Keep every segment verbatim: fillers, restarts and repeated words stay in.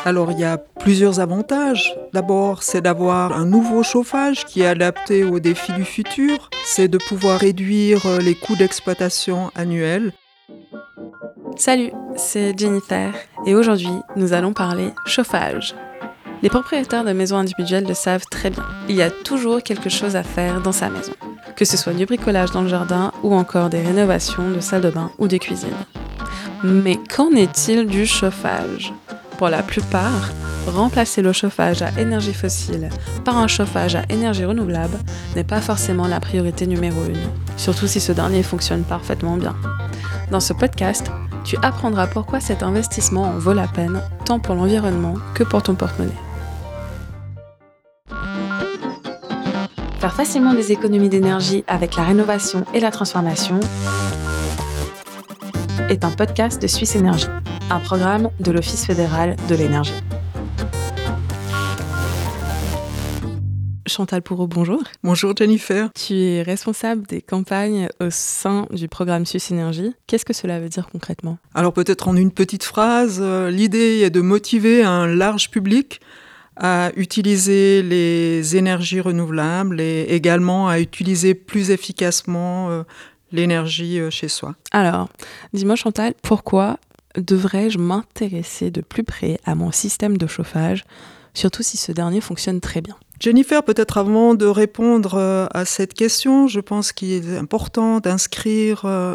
Alors il y a plusieurs avantages. D'abord, c'est d'avoir un nouveau chauffage qui est adapté aux défis du futur. C'est de pouvoir réduire les coûts d'exploitation annuels. Salut, c'est Jennifer et aujourd'hui, nous allons parler chauffage. Les propriétaires de maisons individuelles le savent très bien. Il y a toujours quelque chose à faire dans sa maison. Que ce soit du bricolage dans le jardin ou encore des rénovations de salle de bain ou de cuisine. Mais qu'en est-il du chauffage ? Pour la plupart, remplacer le chauffage à énergie fossile par un chauffage à énergie renouvelable n'est pas forcément la priorité numéro une, surtout si ce dernier fonctionne parfaitement bien. Dans ce podcast, tu apprendras pourquoi cet investissement en vaut la peine, tant pour l'environnement que pour ton porte-monnaie. Faire facilement des économies d'énergie avec la rénovation et la transformation est un podcast de Suisse Énergie, un programme de l'Office fédéral de l'énergie. Chantal Pourreau, bonjour. Bonjour Jennifer. Tu es responsable des campagnes au sein du programme Suisse Énergie. Qu'est-ce que cela veut dire concrètement ? Alors peut-être en une petite phrase, euh, l'idée est de motiver un large public à utiliser les énergies renouvelables et également à utiliser plus efficacement euh, l'énergie euh, chez soi. Alors, dis-moi Chantal, pourquoi devrais-je m'intéresser de plus près à mon système de chauffage, surtout si ce dernier fonctionne très bien ? Jennifer, peut-être avant de répondre euh, à cette question, je pense qu'il est important d'inscrire euh,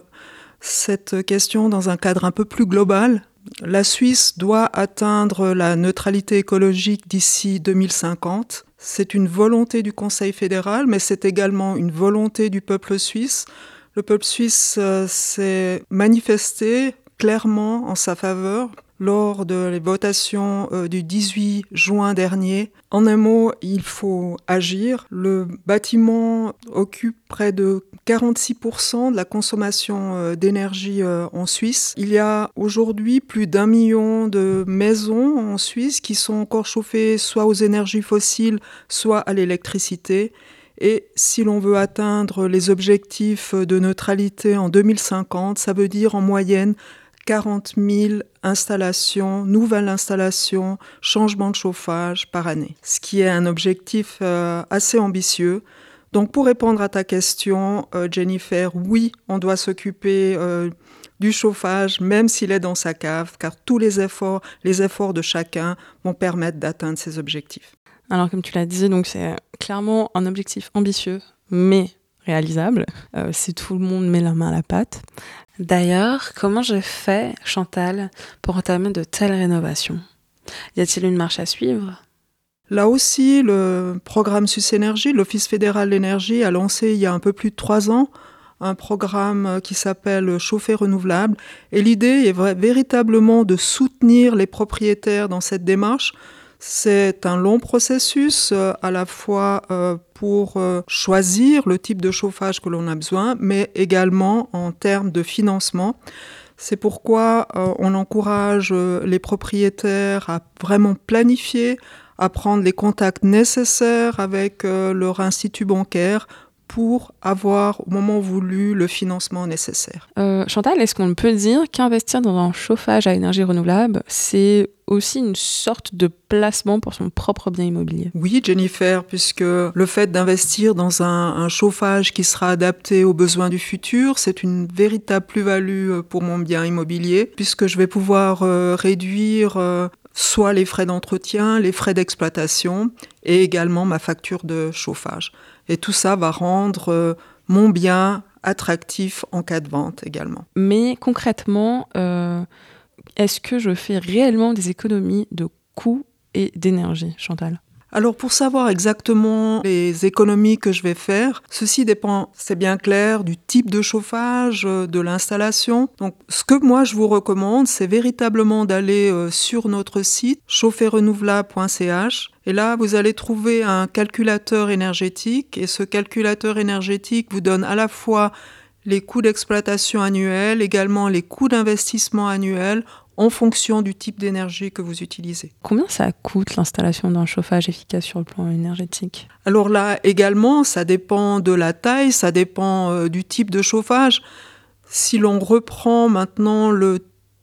cette question dans un cadre un peu plus global. La Suisse doit atteindre la neutralité écologique d'ici deux mille cinquante. C'est une volonté du Conseil fédéral, mais c'est également une volonté du peuple suisse. Le peuple suisse euh, s'est manifesté clairement en sa faveur lors de les votations euh, du dix-huit juin dernier. En un mot, il faut agir. Le bâtiment occupe près de quarante-six pour cent de la consommation euh, d'énergie euh, en Suisse. Il y a aujourd'hui plus d'un million de maisons en Suisse qui sont encore chauffées soit aux énergies fossiles, soit à l'électricité. Et si l'on veut atteindre les objectifs de neutralité en deux mille cinquante, ça veut dire en moyenne quarante mille installations, nouvelles installations, changements de chauffage par année, ce qui est un objectif euh, assez ambitieux. Donc pour répondre à ta question, euh, Jennifer, oui, on doit s'occuper euh, du chauffage, même s'il est dans sa cave, car tous les efforts, les efforts de chacun vont permettre d'atteindre ces objectifs. Alors comme tu l'as dit, donc c'est clairement un objectif ambitieux, mais réalisable, euh, si tout le monde met la main à la pâte. D'ailleurs, comment je fais, Chantal, pour entamer de telles rénovations ? Y a-t-il une marche à suivre ? Là aussi, le programme Suisse Énergie, l'Office fédéral de l'énergie, a lancé il y a un peu plus de trois ans un programme qui s'appelle Chauffer renouvelable. Et l'idée est véritablement de soutenir les propriétaires dans cette démarche. C'est un long processus, euh, à la fois euh, pour euh, choisir le type de chauffage que l'on a besoin, mais également en termes de financement. C'est pourquoi euh, on encourage euh, les propriétaires à vraiment planifier, à prendre les contacts nécessaires avec euh, leur institut bancaire pour avoir au moment voulu le financement nécessaire. Euh, Chantal, est-ce qu'on peut dire qu'investir dans un chauffage à énergie renouvelable, c'est aussi une sorte de placement pour son propre bien immobilier ? Oui, Jennifer, puisque le fait d'investir dans un, un chauffage qui sera adapté aux besoins du futur, c'est une véritable plus-value pour mon bien immobilier, puisque je vais pouvoir euh, réduire euh, soit les frais d'entretien, les frais d'exploitation et également ma facture de chauffage. Et tout ça va rendre euh, mon bien attractif en cas de vente également. Mais concrètement, euh, est-ce que je fais réellement des économies de coûts et d'énergie, Chantal ? Alors pour savoir exactement les économies que je vais faire, ceci dépend, c'est bien clair, du type de chauffage, de l'installation. Donc ce que moi je vous recommande, c'est véritablement d'aller euh, sur notre site chauffer renouvelable point c h et là vous allez trouver un calculateur énergétique et ce calculateur énergétique vous donne à la fois les coûts d'exploitation annuels, également les coûts d'investissement annuels en fonction du type d'énergie que vous utilisez. Combien ça coûte l'installation d'un chauffage efficace sur le plan énergétique ? Alors là également, ça dépend de la taille, ça dépend euh, du type de chauffage. Si l'on reprend maintenant le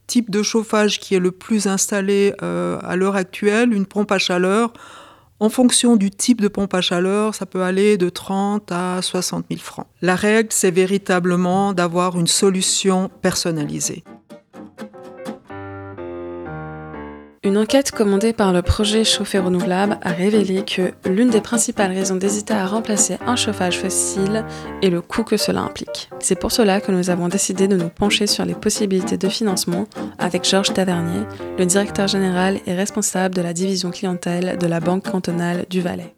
type de chauffage qui est le plus installé euh, à l'heure actuelle, une pompe à chaleur. En fonction du type de pompe à chaleur, ça peut aller de trente à soixante mille francs. La règle, c'est véritablement d'avoir une solution personnalisée. Une enquête commandée par le projet Chauffer Renouvelable a révélé que l'une des principales raisons d'hésiter à remplacer un chauffage fossile est le coût que cela implique. C'est pour cela que nous avons décidé de nous pencher sur les possibilités de financement avec Georges Tavernier, le directeur général et responsable de la division clientèle de la Banque cantonale du Valais.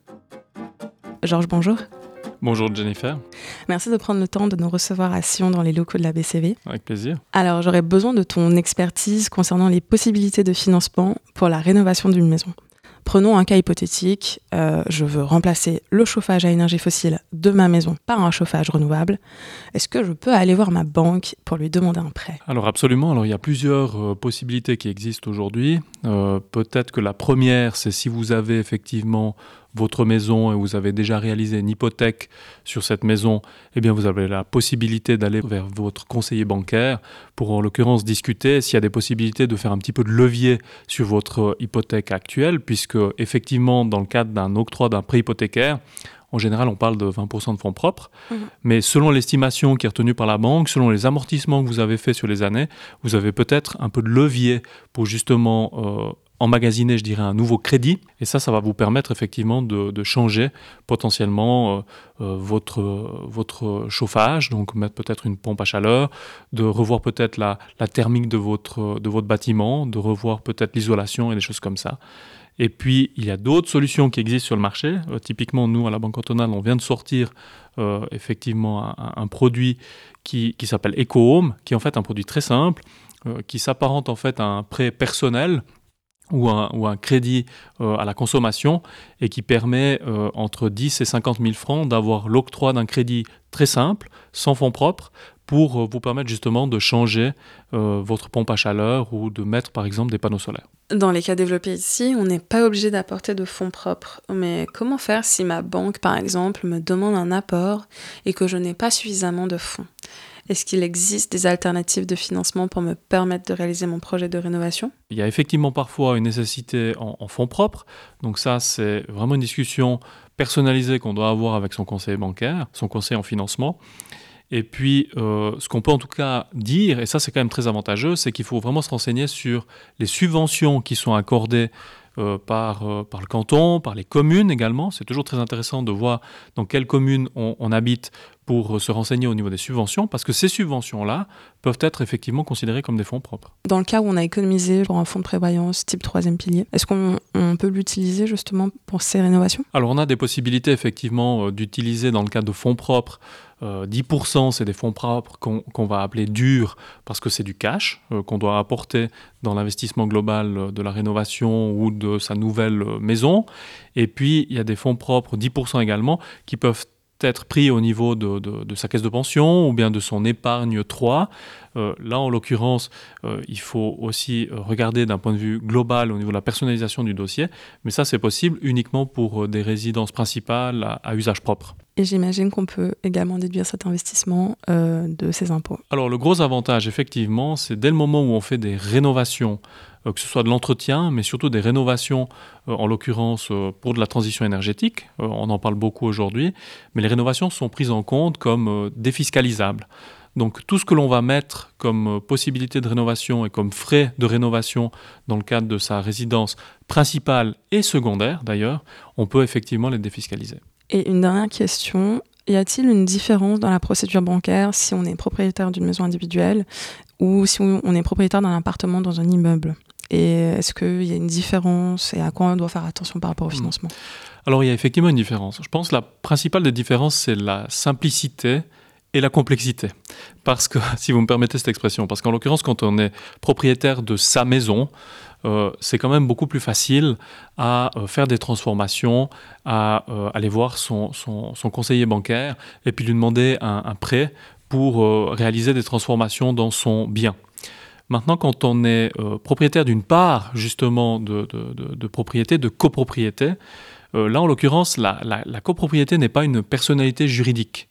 Georges, bonjour. Bonjour Jennifer. Merci de prendre le temps de nous recevoir à Sion dans les locaux de la B C V. Avec plaisir. Alors, j'aurais besoin de ton expertise concernant les possibilités de financement pour la rénovation d'une maison. Prenons un cas hypothétique, euh, je veux remplacer le chauffage à énergie fossile de ma maison par un chauffage renouvelable. Est-ce que je peux aller voir ma banque pour lui demander un prêt ? Alors absolument, alors il y a plusieurs euh, possibilités qui existent aujourd'hui. Euh, peut-être que la première, c'est si vous avez effectivement votre maison et vous avez déjà réalisé une hypothèque sur cette maison, eh bien vous avez la possibilité d'aller vers votre conseiller bancaire pour en l'occurrence discuter s'il y a des possibilités de faire un petit peu de levier sur votre hypothèque actuelle, puisque effectivement dans le cadre d'un octroi d'un prêt hypothécaire, en général, on parle de vingt pour cent de fonds propres, mmh. mais selon l'estimation qui est retenue par la banque, selon les amortissements que vous avez faits sur les années, vous avez peut-être un peu de levier pour justement euh, emmagasiner, je dirais, un nouveau crédit. Et ça, ça va vous permettre effectivement de, de changer potentiellement euh, euh, votre, votre chauffage, donc mettre peut-être une pompe à chaleur, de revoir peut-être la, la thermique de votre, de votre bâtiment, de revoir peut-être l'isolation et des choses comme ça. Et puis, il y a d'autres solutions qui existent sur le marché. Euh, typiquement, nous, à la Banque cantonale, on vient de sortir euh, effectivement un, un produit qui, qui s'appelle EcoHome, qui est en fait un produit très simple, euh, qui s'apparente en fait à un prêt personnel ou un, ou un crédit euh, à la consommation et qui permet euh, entre dix et cinquante mille francs d'avoir l'octroi d'un crédit très simple, sans fonds propres, pour vous permettre justement de changer euh, votre pompe à chaleur ou de mettre par exemple des panneaux solaires. Dans les cas développés ici, on n'est pas obligé d'apporter de fonds propres. Mais comment faire si ma banque, par exemple, me demande un apport et que je n'ai pas suffisamment de fonds ? Est-ce qu'il existe des alternatives de financement pour me permettre de réaliser mon projet de rénovation ? Il y a effectivement parfois une nécessité en, en fonds propres. Donc ça, c'est vraiment une discussion personnalisée qu'on doit avoir avec son conseiller bancaire, son conseiller en financement. Et puis, euh, ce qu'on peut en tout cas dire, et ça c'est quand même très avantageux, c'est qu'il faut vraiment se renseigner sur les subventions qui sont accordées euh, par, euh, par le canton, par les communes également. C'est toujours très intéressant de voir dans quelle commune on, on habite pour se renseigner au niveau des subventions, parce que ces subventions-là peuvent être effectivement considérées comme des fonds propres. Dans le cas où on a économisé pour un fonds de prévoyance type troisième pilier, est-ce qu'on on peut l'utiliser justement pour ces rénovations ? Alors on a des possibilités effectivement euh, d'utiliser dans le cadre de fonds propres. Euh, dix pour cent, c'est des fonds propres qu'on, qu'on va appeler durs parce que c'est du cash euh, qu'on doit apporter dans l'investissement global de la rénovation ou de sa nouvelle maison. Et puis, il y a des fonds propres, dix pour cent également, qui peuvent être pris au niveau de, de, de sa caisse de pension ou bien de son épargne trois. Euh, là, en l'occurrence, euh, il faut aussi regarder d'un point de vue global au niveau de la personnalisation du dossier, mais ça, c'est possible uniquement pour des résidences principales à, à usage propre. Et j'imagine qu'on peut également déduire cet investissement euh, de ses impôts. Alors, le gros avantage, effectivement, c'est dès le moment où on fait des rénovations, euh, que ce soit de l'entretien, mais surtout des rénovations, euh, en l'occurrence euh, pour de la transition énergétique, euh, on en parle beaucoup aujourd'hui, mais les rénovations sont prises en compte comme euh, défiscalisables. Donc tout ce que l'on va mettre comme possibilité de rénovation et comme frais de rénovation dans le cadre de sa résidence principale et secondaire d'ailleurs, on peut effectivement les défiscaliser. Et une dernière question, y a-t-il une différence dans la procédure bancaire si on est propriétaire d'une maison individuelle ou si on est propriétaire d'un appartement dans un immeuble ? Et est-ce qu'il y a une différence et à quoi on doit faire attention par rapport au financement ? Alors il y a effectivement une différence. Je pense que la principale des différences, c'est la simplicité et la complexité. Parce que, si vous me permettez cette expression, parce qu'en l'occurrence, quand on est propriétaire de sa maison, euh, c'est quand même beaucoup plus facile à euh, faire des transformations, à euh, aller voir son, son, son conseiller bancaire et puis lui demander un, un prêt pour euh, réaliser des transformations dans son bien. Maintenant, quand on est euh, propriétaire d'une part, justement, de, de, de, de propriété, de copropriété, euh, là, en l'occurrence, la, la, la copropriété n'est pas une personnalité juridique.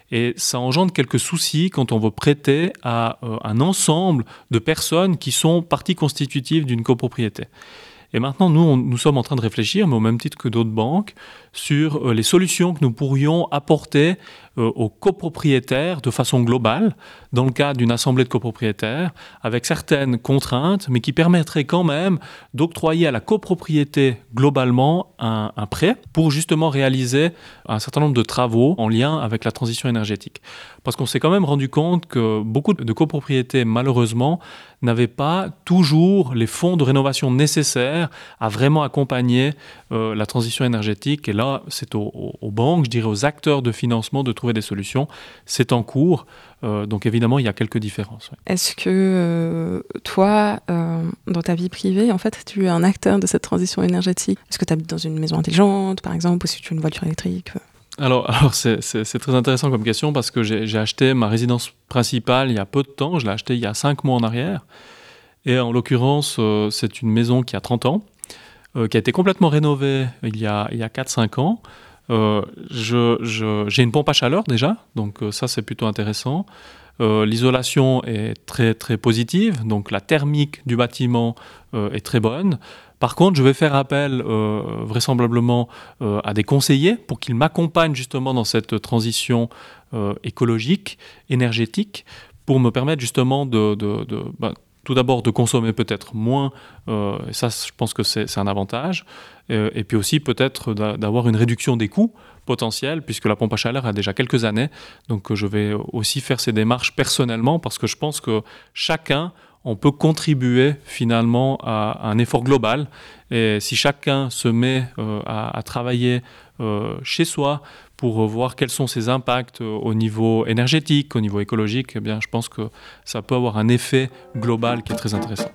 Et ça engendre quelques soucis quand on veut prêter à euh, un ensemble de personnes qui sont parties constitutives d'une copropriété. Et maintenant, nous, on, nous sommes en train de réfléchir, mais au même titre que d'autres banques, sur euh, les solutions que nous pourrions apporter euh, aux copropriétaires de façon globale, dans le cadre d'une assemblée de copropriétaires, avec certaines contraintes, mais qui permettraient quand même d'octroyer à la copropriété globalement un, un prêt pour justement réaliser un certain nombre de travaux en lien avec la transition énergétique. Parce qu'on s'est quand même rendu compte que beaucoup de copropriétés, malheureusement, n'avaient pas toujours les fonds de rénovation nécessaires à vraiment accompagner euh, la transition énergétique. Et là, c'est aux, aux banques, je dirais aux acteurs de financement de trouver des solutions. C'est en cours. Euh, donc évidemment, il y a quelques différences. Ouais. Est-ce que euh, toi, euh, dans ta vie privée, en fait, tu es un acteur de cette transition énergétique ? Est-ce que tu habites dans une maison intelligente, par exemple, ou si tu as une voiture électrique ? Alors, alors c'est, c'est, c'est très intéressant comme question parce que j'ai, j'ai acheté ma résidence principale il y a peu de temps. Je l'ai achetée il y a cinq mois en arrière. Et en l'occurrence, euh, c'est une maison qui a trente ans, euh, qui a été complètement rénovée il y a, il y a quatre cinq ans. Euh, je, je, j'ai une pompe à chaleur déjà, donc euh, ça c'est plutôt intéressant. Euh, l'isolation est très, très positive, donc la thermique du bâtiment euh, est très bonne. Par contre, je vais faire appel euh, vraisemblablement euh, à des conseillers pour qu'ils m'accompagnent justement dans cette transition euh, écologique, énergétique, pour me permettre justement de, de, de bah, tout d'abord de consommer peut-être moins, euh, et ça je pense que c'est, c'est un avantage, euh, et puis aussi peut-être d'a, d'avoir une réduction des coûts potentiels, puisque la pompe à chaleur a déjà quelques années, donc je vais aussi faire ces démarches personnellement, parce que je pense que chacun, on peut contribuer finalement à un effort global. Et si chacun se met euh, à, à travailler euh, chez soi pour voir quels sont ses impacts au niveau énergétique, au niveau écologique, eh bien, je pense que ça peut avoir un effet global qui est très intéressant.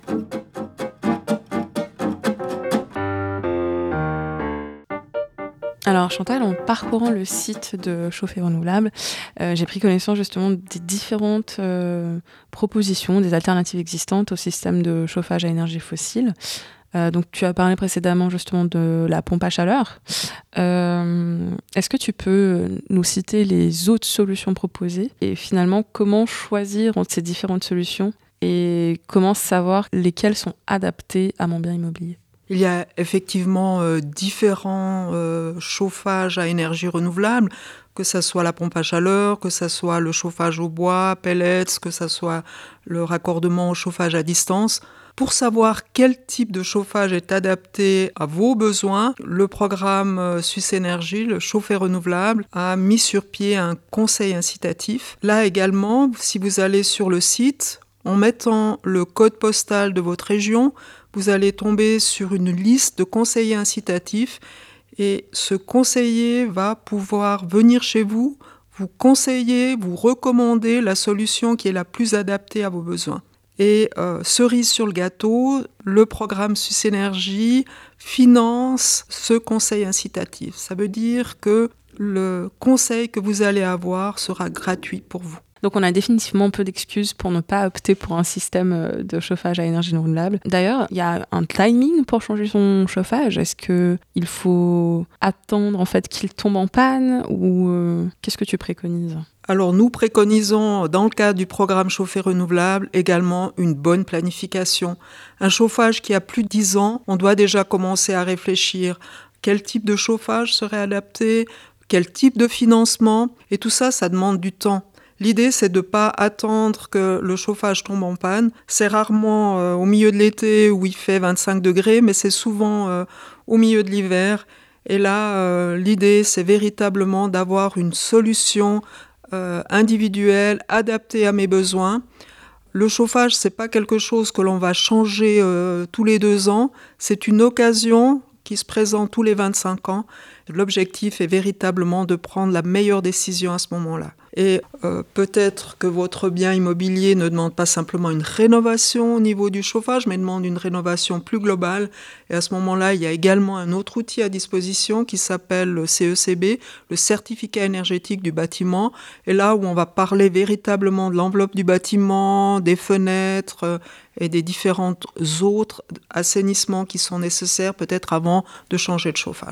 Alors Chantal, en parcourant le site de Chauffer Renouvelable, euh, j'ai pris connaissance justement des différentes euh, propositions, des alternatives existantes au système de chauffage à énergie fossile. Euh, donc tu as parlé précédemment justement de la pompe à chaleur. Euh, est-ce que tu peux nous citer les autres solutions proposées et finalement comment choisir entre ces différentes solutions et comment savoir lesquelles sont adaptées à mon bien immobilier ? Il y a effectivement euh, différents euh, chauffages à énergie renouvelable, que ce soit la pompe à chaleur, que ce soit le chauffage au bois, pellets, que ce soit le raccordement au chauffage à distance. Pour savoir quel type de chauffage est adapté à vos besoins, le programme Suisse Énergie, le Chauffer Renouvelable, a mis sur pied un conseil incitatif. Là également, si vous allez sur le site, en mettant le code postal de votre région, vous allez tomber sur une liste de conseillers incitatifs et ce conseiller va pouvoir venir chez vous, vous conseiller, vous recommander la solution qui est la plus adaptée à vos besoins. Et euh, cerise sur le gâteau, le programme Suisse Énergie finance ce conseil incitatif. Ça veut dire que le conseil que vous allez avoir sera gratuit pour vous. Donc on a définitivement peu d'excuses pour ne pas opter pour un système de chauffage à énergie renouvelable. D'ailleurs, il y a un timing pour changer son chauffage. Est-ce qu'il faut attendre en fait qu'il tombe en panne ou euh, qu'est-ce que tu préconises ? Alors nous préconisons dans le cadre du programme Chauffer Renouvelable également une bonne planification. Un chauffage qui a plus de dix ans, on doit déjà commencer à réfléchir quel type de chauffage serait adapté, quel type de financement, et tout ça, ça demande du temps. L'idée, c'est de ne pas attendre que le chauffage tombe en panne. C'est rarement euh, au milieu de l'été où il fait vingt-cinq degrés, mais c'est souvent euh, au milieu de l'hiver. Et là, euh, l'idée, c'est véritablement d'avoir une solution euh, individuelle, adaptée à mes besoins. Le chauffage, ce n'est pas quelque chose que l'on va changer euh, tous les deux ans. C'est une occasion qui se présente tous les vingt-cinq ans. L'objectif est véritablement de prendre la meilleure décision à ce moment-là. Et euh, peut-être que votre bien immobilier ne demande pas simplement une rénovation au niveau du chauffage, mais demande une rénovation plus globale. Et à ce moment-là, il y a également un autre outil à disposition qui s'appelle le C E C B, le certificat énergétique du bâtiment. Et là où on va parler véritablement de l'enveloppe du bâtiment, des fenêtres euh, et des différents autres assainissements qui sont nécessaires peut-être avant de changer de chauffage.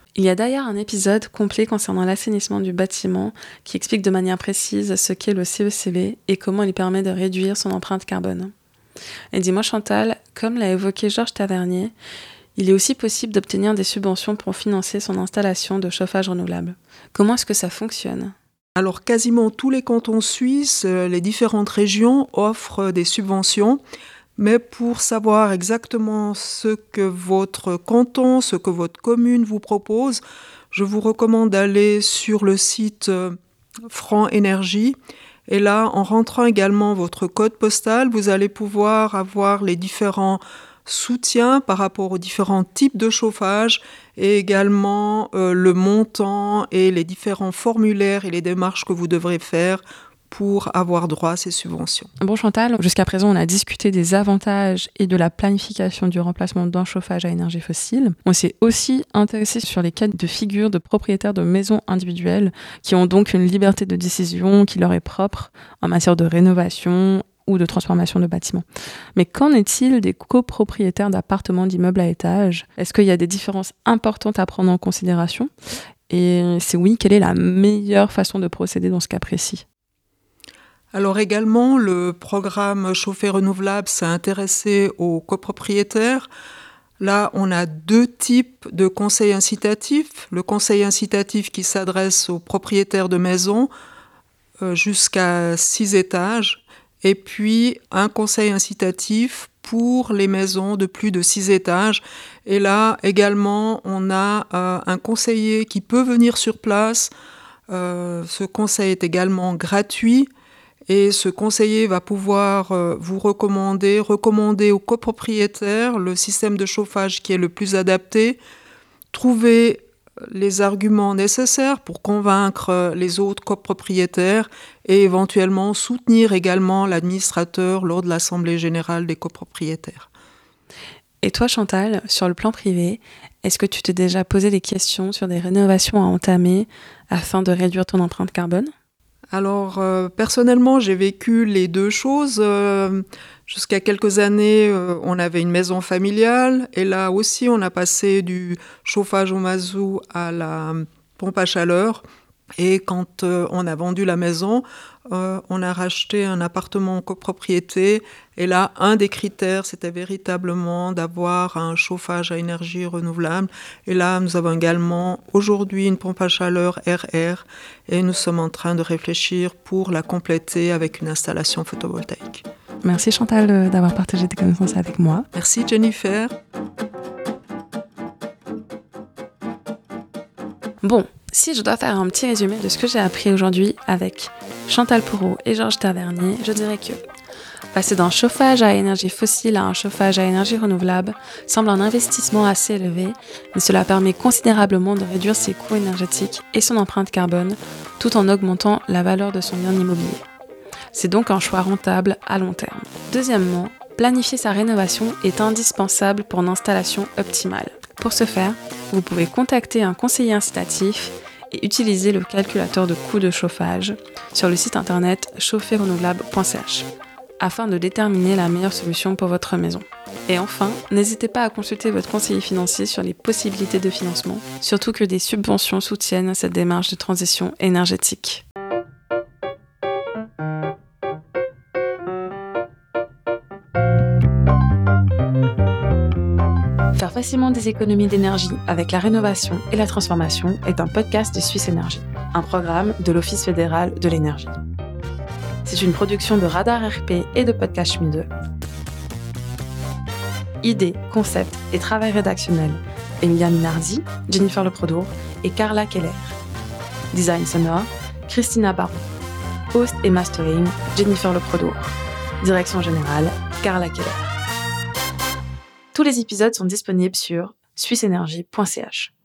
Il y a d'ailleurs un épisode complet concernant l'assainissement du bâtiment qui explique de manière précise ce qu'est le C E C V et comment il permet de réduire son empreinte carbone. Et dis-moi Chantal, comme l'a évoqué Georges Tavernier, il est aussi possible d'obtenir des subventions pour financer son installation de chauffage renouvelable. Comment est-ce que ça fonctionne ? Alors quasiment tous les cantons suisses, les différentes régions offrent des subventions, mais pour savoir exactement ce que votre canton, ce que votre commune vous propose, je vous recommande d'aller sur le site Franc Énergie. Et là, en rentrant également votre code postal, vous allez pouvoir avoir les différents soutiens par rapport aux différents types de chauffage et également euh, le montant et les différents formulaires et les démarches que vous devrez faire pour avoir droit à ces subventions. Bon Chantal, jusqu'à présent on a discuté des avantages et de la planification du remplacement d'un chauffage à énergie fossile. On s'est aussi intéressé sur les cas de figure de propriétaires de maisons individuelles qui ont donc une liberté de décision qui leur est propre en matière de rénovation ou de transformation de bâtiments. Mais qu'en est-il des copropriétaires d'appartements, d'immeubles à étages ? Est-ce qu'il y a des différences importantes à prendre en considération ? Et c'est oui, quelle est la meilleure façon de procéder dans ce cas précis ? Alors également, le programme Chauffer renouvelable s'est intéressé aux copropriétaires. Là, on a deux types de conseils incitatifs. Le conseil incitatif qui s'adresse aux propriétaires de maisons euh, jusqu'à six étages. Et puis un conseil incitatif pour les maisons de plus de six étages. Et là également, on a euh, un conseiller qui peut venir sur place. Euh, ce conseil est également gratuit et ce conseiller va pouvoir euh, vous recommander, recommander aux copropriétaires le système de chauffage qui est le plus adapté, trouver les arguments nécessaires pour convaincre les autres copropriétaires et éventuellement soutenir également l'administrateur lors de l'Assemblée générale des copropriétaires. Et toi Chantal, sur le plan privé, est-ce que tu t'es déjà posé des questions sur des rénovations à entamer afin de réduire ton empreinte carbone ? Alors, euh, personnellement, j'ai vécu les deux choses. Euh, jusqu'à quelques années, euh, on avait une maison familiale. Et là aussi, on a passé du chauffage au mazout à la pompe à chaleur. Et quand euh, on a vendu la maison, euh, on a racheté un appartement en copropriété. Et là, un des critères, c'était véritablement d'avoir un chauffage à énergie renouvelable. Et là, nous avons également aujourd'hui une pompe à chaleur R R. Et nous sommes en train de réfléchir pour la compléter avec une installation photovoltaïque. Merci Chantal d'avoir partagé tes connaissances avec moi. Merci Jennifer. Bon, si je dois faire un petit résumé de ce que j'ai appris aujourd'hui avec Chantal Pourreau et Georges Tavernier, je dirais que passer d'un chauffage à énergie fossile à un chauffage à énergie renouvelable semble un investissement assez élevé, mais cela permet considérablement de réduire ses coûts énergétiques et son empreinte carbone, tout en augmentant la valeur de son bien immobilier. C'est donc un choix rentable à long terme. Deuxièmement, planifier sa rénovation est indispensable pour une installation optimale. Pour ce faire, vous pouvez contacter un conseiller incitatif et utiliser le calculateur de coûts de chauffage sur le site internet chauffer renouvelable point c h afin de déterminer la meilleure solution pour votre maison. Et enfin, n'hésitez pas à consulter votre conseiller financier sur les possibilités de financement, surtout que des subventions soutiennent cette démarche de transition énergétique. Faire facilement des économies d'énergie avec la rénovation et la transformation est un podcast de Suisse Énergie, un programme de l'Office fédéral de l'énergie. C'est une production de Radar R P et de Podcast Chemie deux. Idées, concepts et travail rédactionnel, Emilia Minardi, Jennifer Leprodour et Carla Keller. Design sonore, Christina Baron. Host et mastering, Jennifer Leprodour. Direction générale, Carla Keller. Tous les épisodes sont disponibles sur suisse énergie point c h.